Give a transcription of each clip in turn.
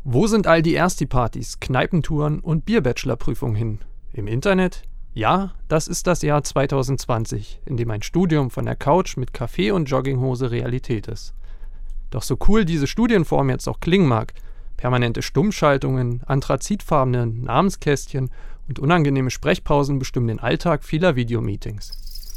Wo sind all die Ersti-Partys, Kneipentouren und Bierbachelor-Prüfungen hin? Im Internet? Ja, das ist das Jahr 2020, in dem ein Studium von der Couch mit Kaffee und Jogginghose Realität ist. Doch so cool diese Studienform jetzt auch klingen mag, permanente Stummschaltungen, anthrazitfarbene Namenskästchen und unangenehme Sprechpausen bestimmen den Alltag vieler Videomeetings.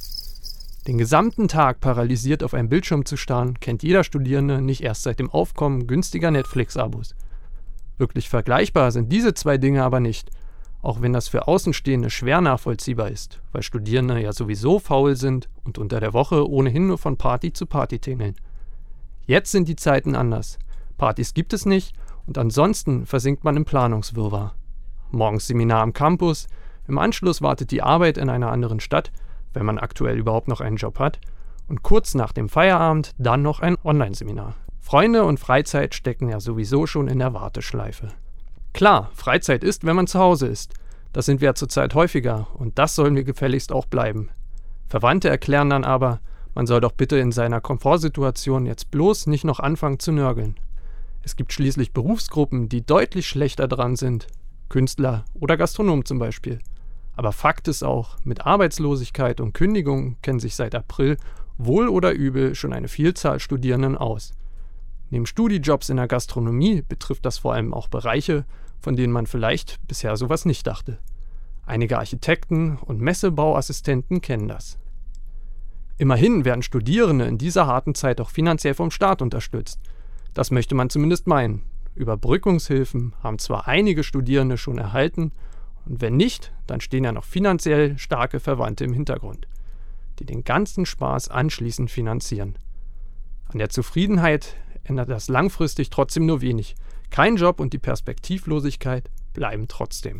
Den gesamten Tag paralysiert auf einem Bildschirm zu starren, kennt jeder Studierende nicht erst seit dem Aufkommen günstiger Netflix-Abos. Wirklich vergleichbar sind diese zwei Dinge aber nicht, auch wenn das für Außenstehende schwer nachvollziehbar ist, weil Studierende ja sowieso faul sind und unter der Woche ohnehin nur von Party zu Party tingeln. Jetzt sind die Zeiten anders. Partys gibt es nicht und ansonsten versinkt man im Planungswirrwarr. Morgens Seminar am Campus, im Anschluss wartet die Arbeit in einer anderen Stadt, wenn man aktuell überhaupt noch einen Job hat, und kurz nach dem Feierabend dann noch ein Online-Seminar. Freunde und Freizeit stecken ja sowieso schon in der Warteschleife. Klar, Freizeit ist, wenn man zu Hause ist. Das sind wir ja zurzeit häufiger und das sollen wir gefälligst auch bleiben. Verwandte erklären dann aber, man soll doch bitte in seiner Komfortsituation jetzt bloß nicht noch anfangen zu nörgeln. Es gibt schließlich Berufsgruppen, die deutlich schlechter dran sind. Künstler oder Gastronomen zum Beispiel. Aber Fakt ist auch, mit Arbeitslosigkeit und Kündigung kennen sich seit April wohl oder übel schon eine Vielzahl Studierenden aus. Neben Studijobs in der Gastronomie betrifft das vor allem auch Bereiche, von denen man vielleicht bisher sowas nicht dachte. Einige Architekten und Messebauassistenten kennen das. Immerhin werden Studierende in dieser harten Zeit auch finanziell vom Staat unterstützt. Das möchte man zumindest meinen. Überbrückungshilfen haben zwar einige Studierende schon erhalten, und wenn nicht, dann stehen ja noch finanziell starke Verwandte im Hintergrund, die den ganzen Spaß anschließend finanzieren. An der Zufriedenheit ändert das langfristig trotzdem nur wenig. Kein Job und die Perspektivlosigkeit bleiben trotzdem.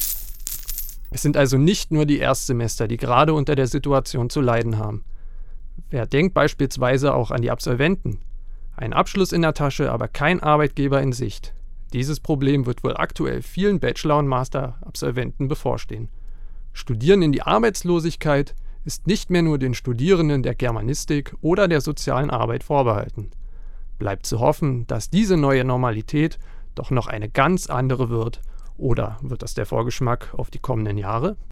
Es sind also nicht nur die Erstsemester, die gerade unter der Situation zu leiden haben. Wer denkt beispielsweise auch an die Absolventen? Ein Abschluss in der Tasche, aber kein Arbeitgeber in Sicht. Dieses Problem wird wohl aktuell vielen Bachelor- und Master-Absolventen bevorstehen. Studieren in die Arbeitslosigkeit ist nicht mehr nur den Studierenden der Germanistik oder der sozialen Arbeit vorbehalten. Bleibt zu hoffen, dass diese neue Normalität doch noch eine ganz andere wird. Oder wird das der Vorgeschmack auf die kommenden Jahre?